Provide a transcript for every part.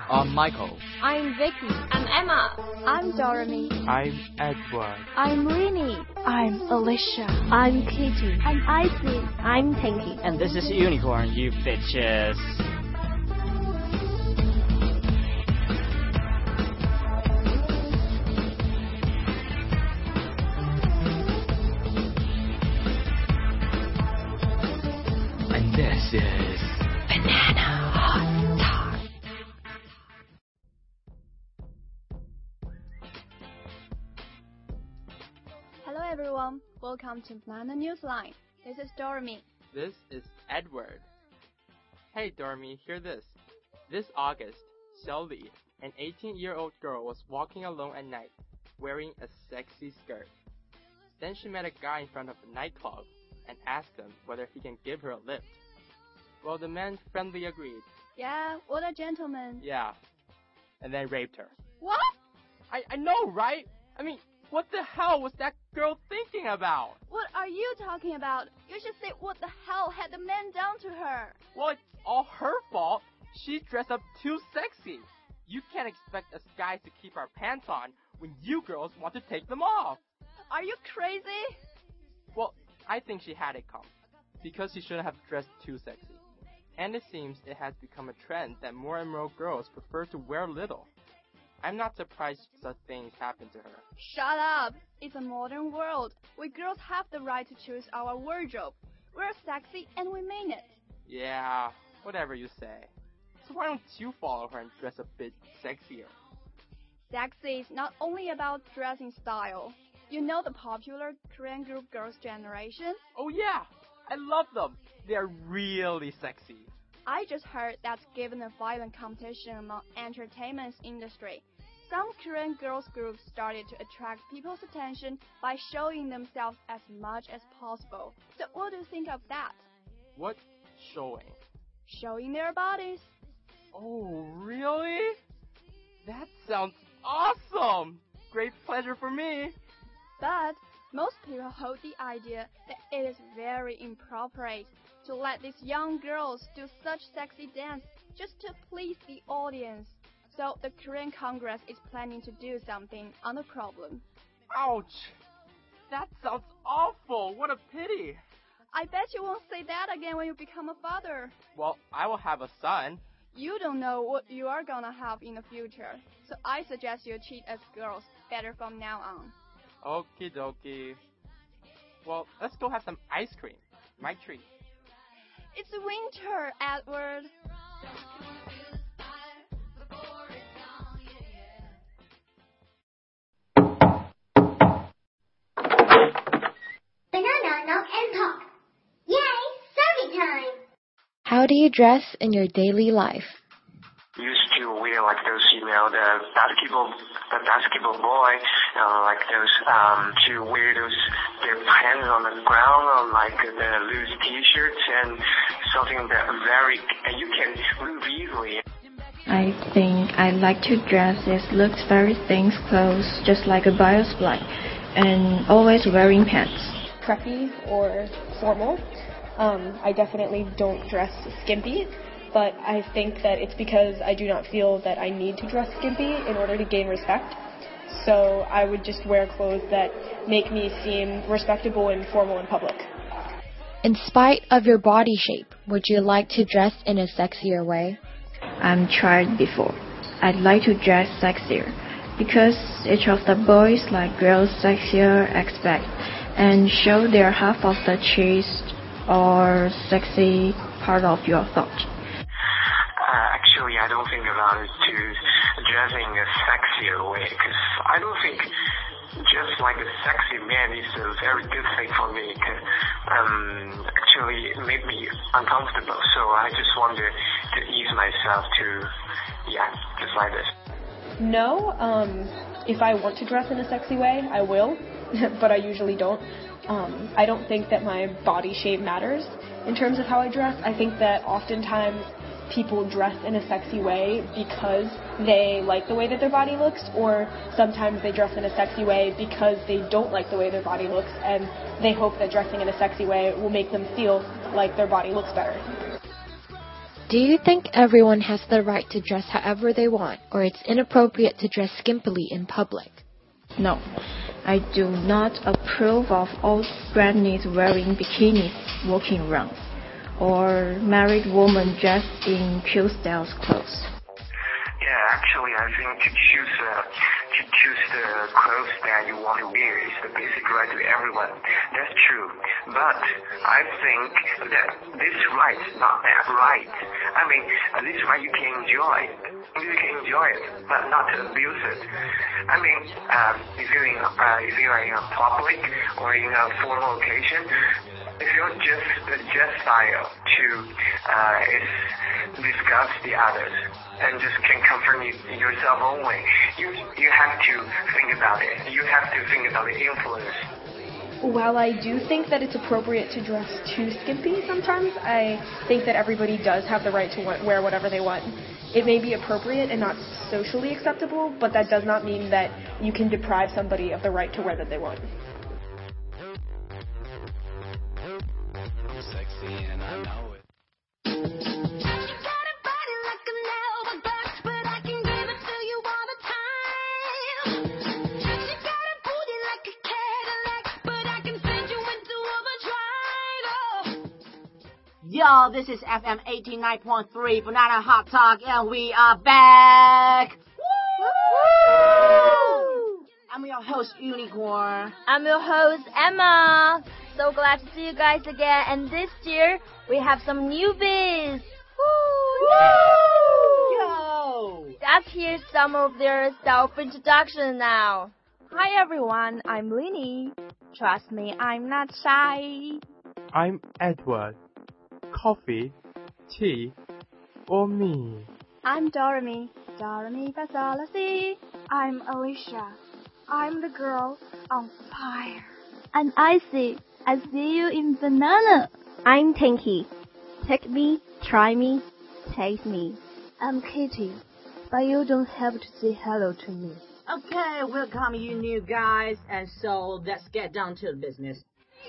I'm Michael. I'm Vicky. I'm Emma. I'm Dorothy. I'm Edward. I'm Rini. I'm Alicia. I'm Kitty. I'm Icy. I'm Tinky. And this is Unicorn, you bitches. And this is Banana Hot Talk. Hello everyone. Welcome to Banana Newsline. This is Dorothy. This is Edward. Hey Dormy, hear this. This August, Shelly, an 18-year-old girl, was walking alone at night, wearing a sexy skirt. Then she met a guy in front of a nightclub and asked him whether he can give her a lift. Well, the man friendly agreed. Yeah, what a gentleman. Yeah. And then raped her. What? I know, right? I mean, what the hell was that girl thinking about? What are you talking about? You should say what the hell had the man done to her. Well, it's all her fault. She dressed up too sexy. You can't expect us guys to keep our pants on when you girls want to take them off. Are you crazy? Well, I think she had it coming, because she shouldn't have dressed too sexy. And it seems it has become a trend that more and more girls prefer to wear little. I'm not surprised such things happen to her. Shut up. It's a modern world. We girls have the right to choose our wardrobe. We're sexy and we mean it. Yeah, whatever you say. So why don't you follow her and dress a bit sexier? Sexy is not only about dressing style. You know the popular Korean group Girls' Generation? Oh yeah, I love them. They're really sexy. I just heard that's given a violent competition among entertainment industry. Some Korean girls groups started to attract people's attention by showing themselves as much as possible. So what do you think of that? What showing? Showing their bodies. Oh, really? That sounds awesome! Great pleasure for me. But most people hold the idea that it is very inappropriate to let these young girls do such sexy dance just to please the audience. So the Korean Congress is planning to do something on the problem. Ouch! That sounds awful! What a pity! I bet you won't say that again when you become a father. Well, I will have a son. You don't know what you are gonna have in the future. So I suggest you treat us girls better from now on. Okie dokie. Well, let's go have some ice cream. My treat. It's winter, Edward. Banana knock and talk. Yay, survey time. How do you dress in your daily life? Used to wear like those, the basketball boy, like those, to wear those, their pants on the ground, or like the loose t-shirts and something that you can move easily. I think I like to dress as looks very thin clothes, just like a bios black, and always wearing pants. Preppy or formal. I definitely don't dress skimpy. But I think that it's because I do not feel that I need to dress skimpy in order to gain respect. So I would just wear clothes that make me seem respectable and formal in public. In spite of your body shape, would you like to dress in a sexier way? I've tried before. I'd like to dress sexier because each of the boys like girls sexier aspect and show their half of the chest or sexy part of your thought. Actually, I don't think about it to dressing a sexier way, because I don't think just like a sexy man is a very good thing for me. Actually, it made me uncomfortable, so I just want to ease myself to, just like this. No, if I want to dress in a sexy way, I will, but I usually don't. I don't think that my body shape matters in terms of how I dress. I think that oftentimes people dress in a sexy way because they like the way that their body looks, or sometimes they dress in a sexy way because they don't like the way their body looks and they hope that dressing in a sexy way will make them feel like their body looks better. Do you think everyone has the right to dress however they want, or it's inappropriate to dress skimpily in public? No, I do not approve of old grannies wearing bikinis walking around, or married women dressed in Q-style clothes. Yeah, actually, I think to choose the clothes that you want to wear is the basic right to everyone. That's true. But I think that this right is not that right. I mean, this right you can enjoy. You can enjoy it, but not to abuse it. I mean, if you're in a public or in a formal occasion, if you're just style to discuss the others and just can comfort yourself only, you have to think about it. You have to think about the influence. While I do think that it's appropriate to dress too skimpy sometimes, I think that everybody does have the right to wear whatever they want. It may be appropriate and not socially acceptable, but that does not mean that you can deprive somebody of the right to wear that they want. Sexy and I know it. Yo, this is FM 89.3 Banana Hot Talk, and we are back! Woo! I'm your host, Unicorn. I'm your host, Emma. So glad to see you guys again. And this year, we have some newbies. Woo! Yo! Let's hear some of their self-introduction now. Hi, everyone. I'm Linny. Trust me, I'm not shy. I'm Edward. Coffee, tea, or me? I'm Doremi. Doremi Fasolasi. I'm Alicia. I'm the girl on fire. And Icy. I see you in banana. I'm Tinky. Take me, try me, taste me. I'm Kitty, but you don't have to say hello to me. Okay, welcome you new guys, and so let's get down to the business.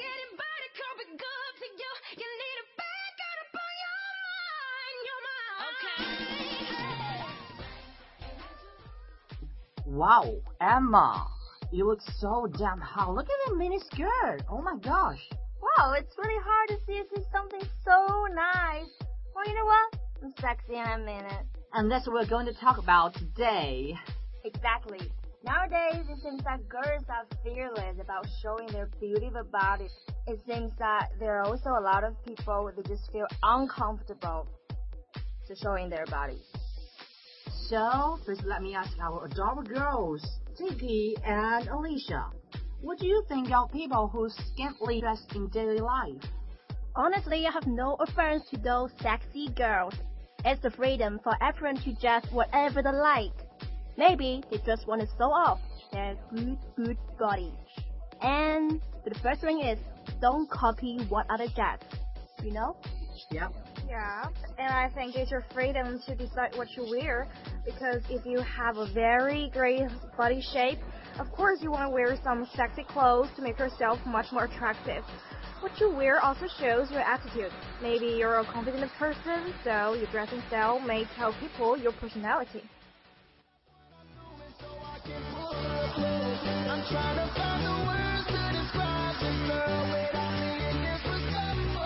Wow, Emma, you look so damn hot. Look at that mini skirt. Oh my gosh. Wow, it's really hard to see something so nice. Well, you know what? I'm sexy and I mean it. And that's what we're going to talk about today. Exactly. Nowadays, it seems that girls are fearless about showing their beautiful bodies. It seems that there are also a lot of people that just feel uncomfortable to showing their bodies. So, first let me ask our adorable girls, Tinky and Alicia. What do you think of people who scantily dress in daily life? Honestly, I have no offense to those sexy girls. It's the freedom for everyone to dress whatever they like. Maybe they just want to show off their good body. And the first thing is, don't copy what others dress. You know? Yep. Yeah, and I think it's your freedom to decide what you wear, because if you have a very great body shape, of course you want to wear some sexy clothes to make yourself much more attractive. What you wear also shows your attitude. Maybe you're a confident person, so your dressing style may tell people your personality. I'm trying to find the words to describe this girl without being disrespectful.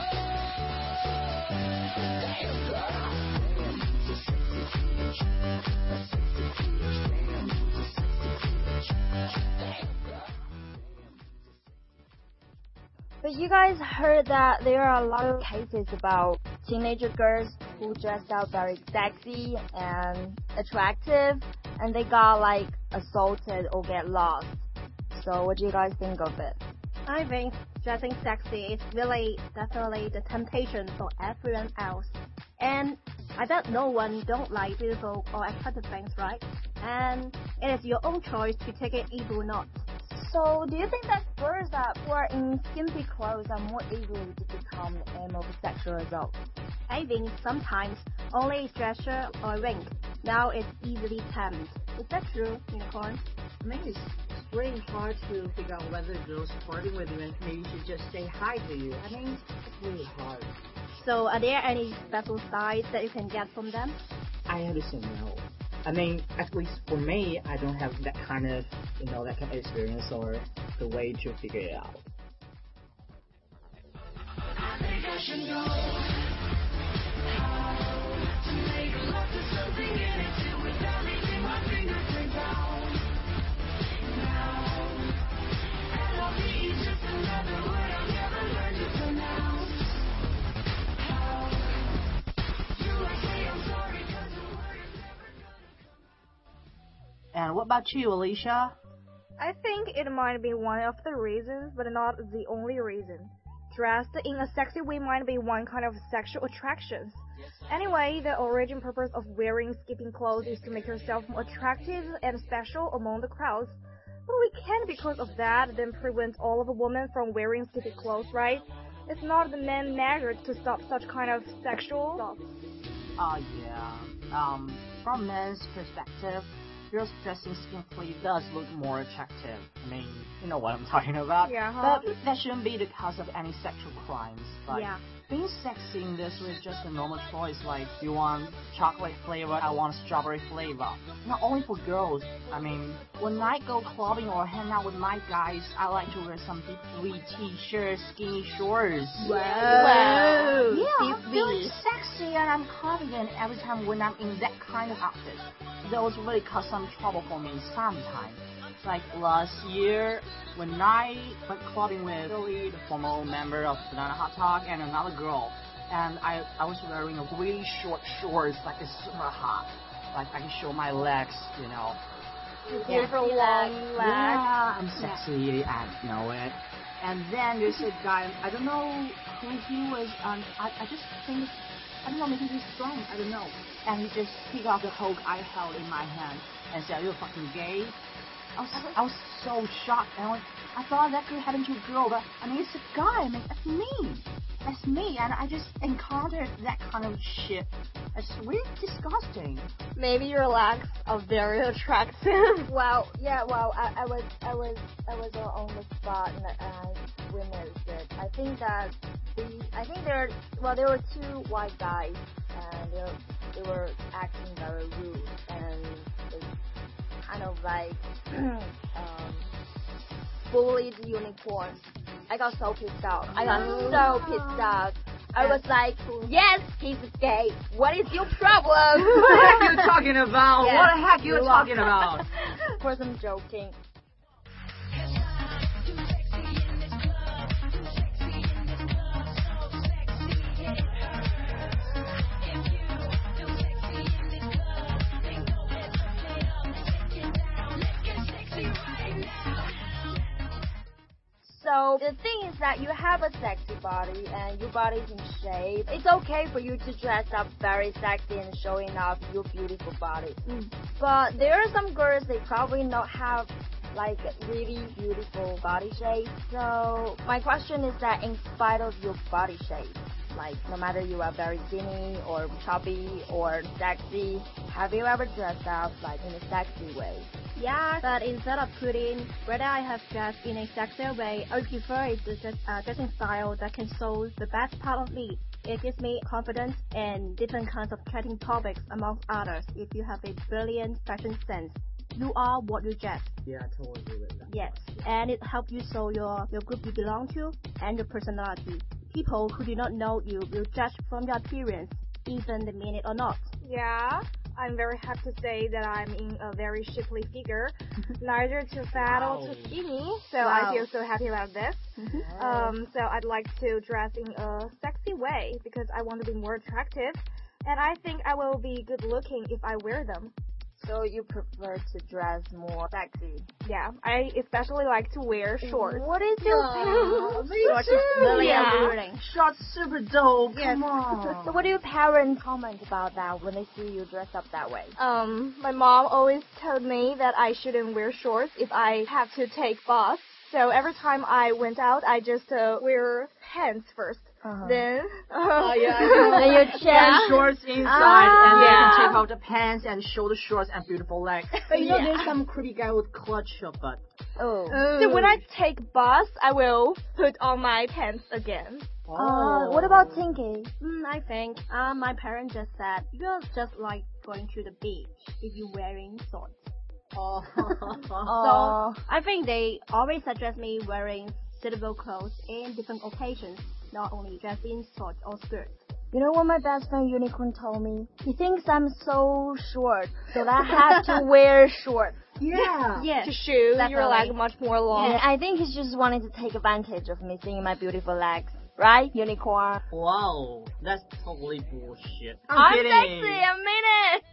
But you guys heard that there are a lot of cases about teenager girls who dressed out very sexy and attractive, and they got like assaulted or get lost. So what do you guys think of it? I think dressing sexy is really definitely the temptation for everyone else. And I bet no one don't like beautiful or attractive things, right? And it is your own choice to take it either or not. So, do you think that girls that wear in skimpy clothes are more easily to become the aim of sexual assault? I think sometimes only a gesture or a wink. Now it's easily tamed. Is that true, Unicorn? I mean, it's really hard to figure out whether the girl's flirting with you and maybe she just say hi to you. I mean, it's really hard. So, are there any special signs that you can get from them? I have to say no. I mean, at least for me, I don't have that kind of, that kind of experience or the way to figure it out. I think I should know how to make love to something in it too without leaving my fingerprints out. Now, L-O-V-E is just another word I'll never learn to pronounce. How do I say I'm sorry 'cause the word is never gonna come. And what about you, Alicia? I think it might be one of the reasons, but not the only reason. Dressed in a sexy way might be one kind of sexual attraction. Anyway, the origin purpose of wearing skimpy clothes is to make yourself more attractive and special among the crowds. But we can't, because of that, then prevent all of the women from wearing skimpy clothes, right? It's not the main measure to stop such kind of sexual stuff. Yeah. From men's perspective, girls dressing skimpy does look more attractive. I mean, you know what I'm talking about. Yeah. But that shouldn't be the cause of any sexual crimes. Like, yeah. Being sexy in this way is just a normal choice. Like, you want chocolate flavor, I want strawberry flavor. Not only for girls. I mean, when I go clubbing or hang out with my guys, I like to wear some deep t-shirts, skinny shorts. Wow. Yeah, I'm feeling sexy and I'm confident every time when I'm in that kind of outfit. Those really cause some trouble for me sometimes. Like last year, when I went clubbing with Billy, the former member of Banana Hot Talk, and another girl, and I was wearing a really short shorts, like it's super hot. Like I can show my legs, Beautiful long legs. Yeah, I'm sexy, I know it. And then there's a guy, I don't know who he was, I just think, I don't know, maybe he's drunk, I don't know. And he just picked up the Coke I held in my hand and said, "Are you fucking gay?" I was so shocked, and I thought that could happen to a girl, but I mean, it's a guy, I mean, that's me, and I just encountered that kind of shit. It's really disgusting. Maybe your legs are very attractive. Well, I was on the spot and I witnessed it. I think there were two white guys, and they were acting very rude, and it's kind of like bullied unicorn. I got so pissed off. I was like, yes, he's gay. What is your problem? What the heck are you talking about? Yes, what the heck are you talking about? Of course, I'm joking. So the thing is that you have a sexy body and your body's in shape. It's okay for you to dress up very sexy and showing off your beautiful body. But there are some girls, they probably not have like really beautiful body shape. So my question is that in spite of your body shape, like no matter you are very skinny or chubby or sexy, have you ever dressed up like in a sexy way? Yeah, but instead of putting whether I have dressed in a sexy way, I prefer a dressing style that can show the best part of me. It gives me confidence and different kinds of chatting topics amongst others. If you have a brilliant fashion sense, you are what you dress. Yeah, I totally agree with that. Yes, and it helps you show your group you belong to and your personality. People who do not know you will judge from your appearance, even the minute or not. Yeah, I'm very happy to say that I'm in a very shapely figure, neither too fat or too skinny, so I feel so happy about this. So I'd like to dress in a sexy way because I want to be more attractive, and I think I will be good looking if I wear them. So you prefer to dress more sexy? Yeah, I especially like to wear shorts. What is your Shorts is really alluring. Shorts super dope. Yes. Come on. So what do your parents comment about that when they see you dress up that way? My mom always told me that I shouldn't wear shorts if I have to take bus. So every time I went out, I just wear pants first. Then Then you and change. shorts inside, and then you Yeah. can take off the pants and show the shorts and beautiful legs. But you know, Yeah. there's some creepy guy with clutch your butt. Oh. So when I take bus, I will put on my pants again. What about Tinky? I think my parents just said you're just like going to the beach if you're wearing shorts. Oh. So I think they always suggest me wearing suitable clothes in different occasions, not only just in shorts or skirts. You know what my best friend Unicorn told me? He thinks I'm so short, so that I have to wear shorts. Yeah. Yes. To show your definitely. leg much more long. And I think he's just wanting to take advantage of me seeing my beautiful legs. Right, Unicorn? Wow, that's totally bullshit. I'm kidding. sexy, I mean it!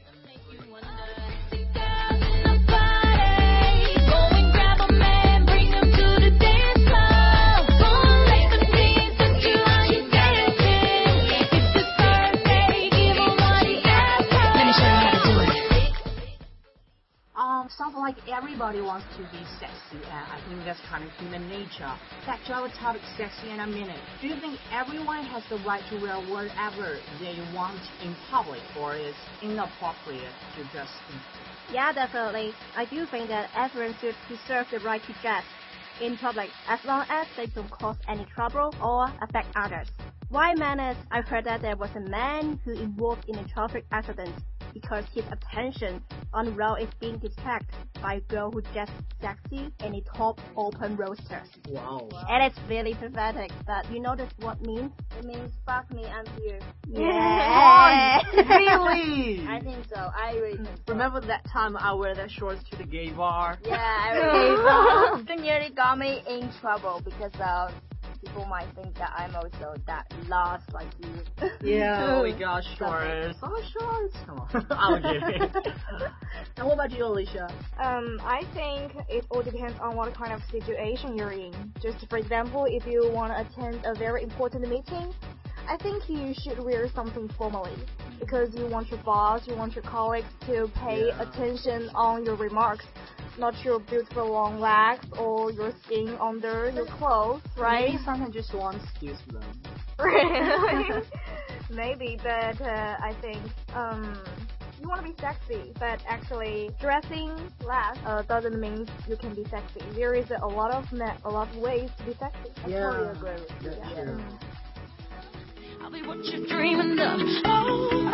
Sounds like everybody wants to be sexy, and I think that's kind of human nature. Back to our topic, sexy in a minute. Do you think everyone has the right to wear whatever they want in public, or is inappropriate to dress in public? Yeah, definitely. I do think that everyone should preserve the right to dress in public as long as they don't cause any trouble or affect others. Why manners? I've heard that there was a man who involved in a traffic accident because his attention on the road is being distracted by a girl who dressed sexy in a top open roadster. Wow. And it's really pathetic, but you know this what means? It means fuck me, I'm here. Yeah. Really? I think so. I really think so. Remember that time I wear that shorts to the gay bar? Yeah, I really It nearly got me in trouble because people might think that I'm also that lost like you. Yeah, we got shorts. Oh, shorts. Come on. I'm kidding. And what about you, Alicia? I think it all depends on what kind of situation you're in. Just for example, if you want to attend a very important meeting, I think you should wear something formally because you want your boss, you want your colleagues to pay attention on your remarks, not your beautiful long legs or your skin under your clothes, right? Maybe sometimes just want to excuse them. Really? Maybe, but I think you want to be sexy, but actually dressing less doesn't mean you can be sexy. There is a lot of ways to be sexy. I totally agree with you. That's Yeah. true. I'll be what you're dreaming of. Oh,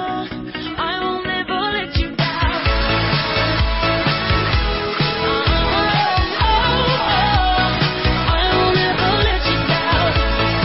I will never let you down. I will never let you down.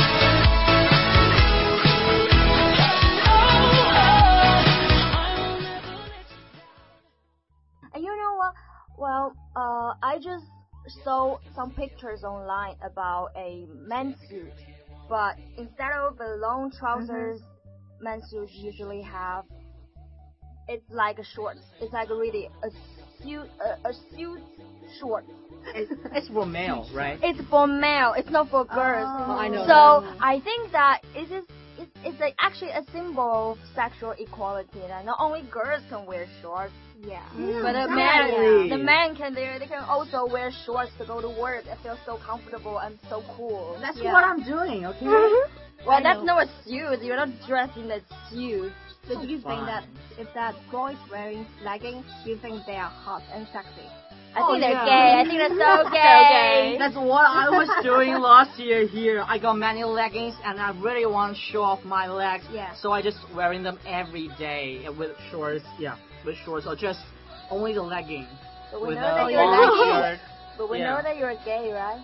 And you know what? Well, I just saw some pictures online about a men's suit, but instead of the long trousers, men's suits usually have. It's like a shorts. It's like really a suit short. It's for male, right? It's for male. It's not for girls. I know So that. I think that it's like actually a symbol of sexual equality. That not only girls can wear shorts. Yeah. But exactly. the man can they can also wear shorts to go to work. It feels so comfortable and so cool. That's what I'm doing, okay? Well, that's not a suit. You're not dressed in a suit. So do you think Fine. that if that boys wearing leggings, do you think they are hot and sexy? I think they're yeah. gay. I think they're so gay. That's what I was doing last year here. I got many leggings and I really want to show off my legs. Yeah. So I just wearing them every day with shorts. Yeah, with shorts or just only the legging. But we with know a that you're long gay. shirt. But we Yeah. know that you're gay, right?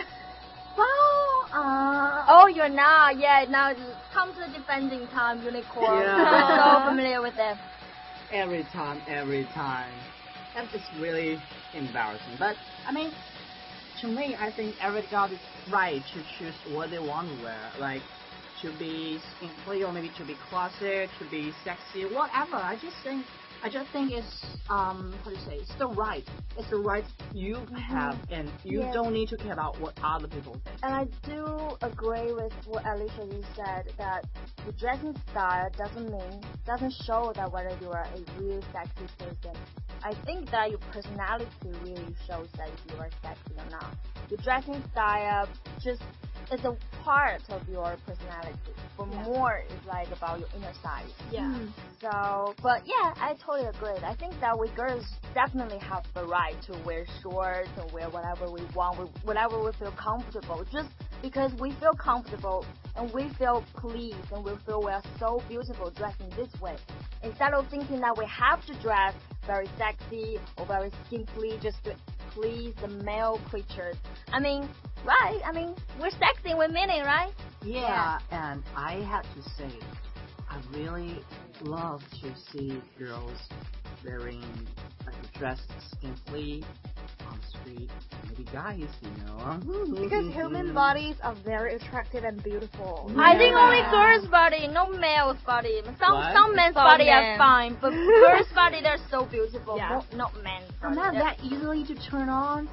Well, Oh, you're not. Yeah, now come to the defending time, Unicorn. Yeah. I'm so familiar with them. every time. And it's really embarrassing. But, I mean, to me, I think every got the right to choose what they want to wear. Like, to be simply or maybe to be classic, to be sexy, whatever. I just think it's how to say, it's the right. It's the right you have, and you Yeah. don't need to care about what other people think. And I do agree with what Alicia you said that the dressing style doesn't show that whether you are a real sexy person. I think that your personality really shows that if you are sexy or not. Your dressing style just it's a part of your personality. But more is like about your inner side. Yeah. So, but yeah, I totally agree. I think that we girls definitely have the right to wear shorts and wear whatever we want, whatever we feel comfortable. Just because we feel comfortable and we feel pleased and we feel we are so beautiful dressing this way. Instead of thinking that we have to dress very sexy or very skimpy just to please the male creatures. I mean, right? I mean, we're sexy with meaning, right? Yeah, and I have to say, I really love to see girls wearing dressed skimpily on the street. Maybe guys, Because human bodies are very attractive and beautiful. I think only girls' body, no male's body. Some men's body are fine, but girls' body they're so beautiful. Yeah. Not men's I'm body. not that easily to turn on.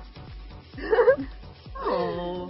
Oh.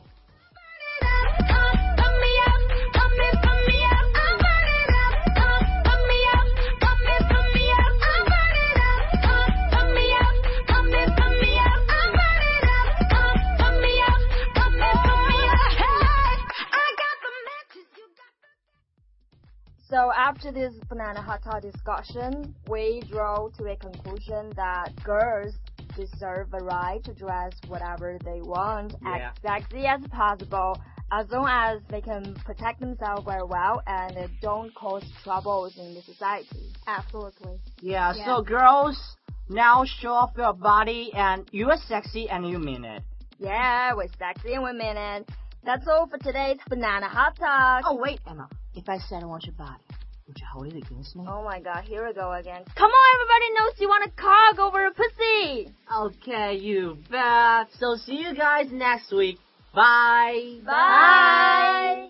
So after this banana hot dog discussion, we draw to a conclusion that girls deserve a right to dress whatever they want, as sexy as possible, as long as they can protect themselves very well and they don't cause troubles in the society. Absolutely. Yeah, so girls, now show off your body and you are sexy and you mean it. Yeah, we're sexy and we mean it. That's all for today's banana hot talk. Oh, wait, Emma. If I said I want your body, would you hold it against me? Oh my god, here we go again. Come on, everybody knows you want a cock over a pussy. Okay, you bet. So see you guys next week. Bye. Bye.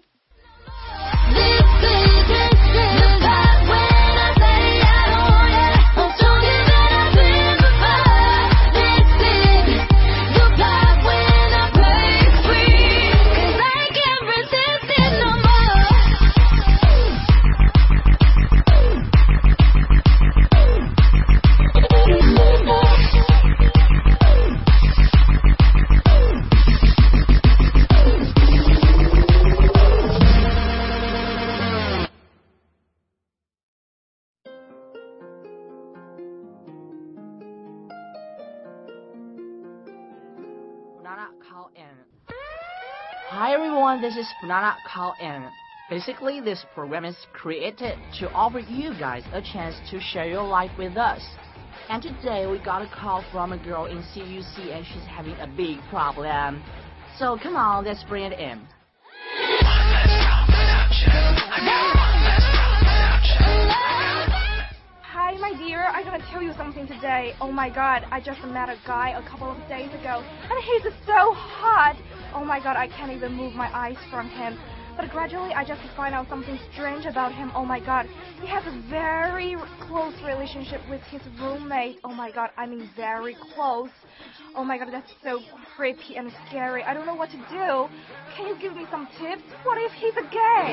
Hi everyone, this is Banana Call In. Basically, this program is created to offer you guys a chance to share your life with us. And today we got a call from a girl in CUC and she's having a big problem. So come on, let's bring it in. Hi, my dear. I'm gonna tell you something today. Oh my god, I just met a guy a couple of days ago, and he's so hot. Oh my god, I can't even move my eyes from him. But gradually, I just find out something strange about him. Oh my god, he has a very close relationship with his roommate. Oh my god, I mean very close. Oh my god, that's so creepy and scary. I don't know what to do. Can you give me some tips? What if he's a gay?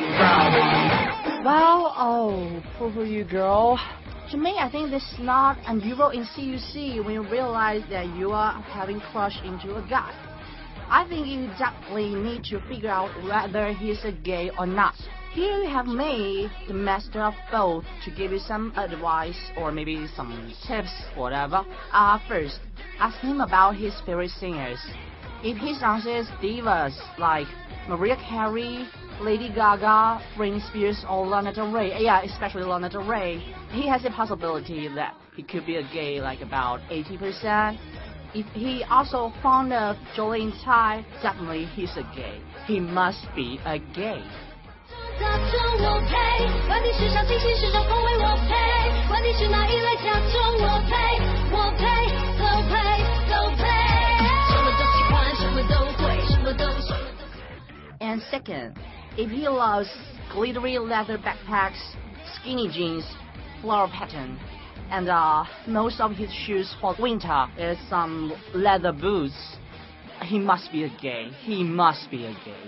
Well, poor you girl. To me, I think this is not unusual in CUC when you realize that you are having crush into a guy. I think you definitely need to figure out whether he's a gay or not. Here you have me, the master of both, to give you some advice or maybe some tips, whatever. First, ask him about his favorite singers. If he sounds divas like Mariah Carey, Lady Gaga, Britney Spears, or Lana Del Rey, yeah, especially Lana Del Rey, he has a possibility that he could be a gay, like about 80%. If he also fond of Jolene Tsai, definitely he's a gay. He must be a gay. And second, if he loves glittery leather backpacks, skinny jeans, flower pattern, and most of his shoes for winter is some leather boots, he must be a gay. He must be a gay.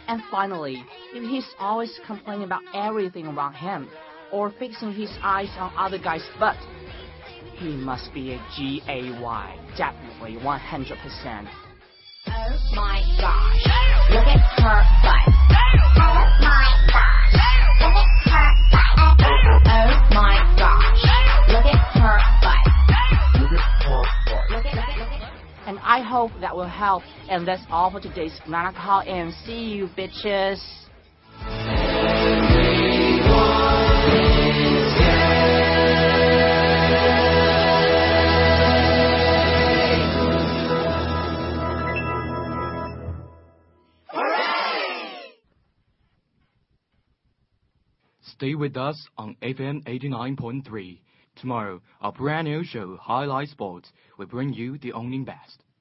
And finally, if he's always complaining about everything around him, or fixing his eyes on other guys' butt, he must be a GAY, definitely 100%. Oh my gosh, look at her butt. Oh my gosh, look at her butt. Oh my gosh, look at her butt. Look at. And I hope that will help. And that's all for today's Banana Call in. See you, bitches. Stay with us on FM 89.3. Tomorrow, our brand new show, Highlight Sports, will bring you the only best.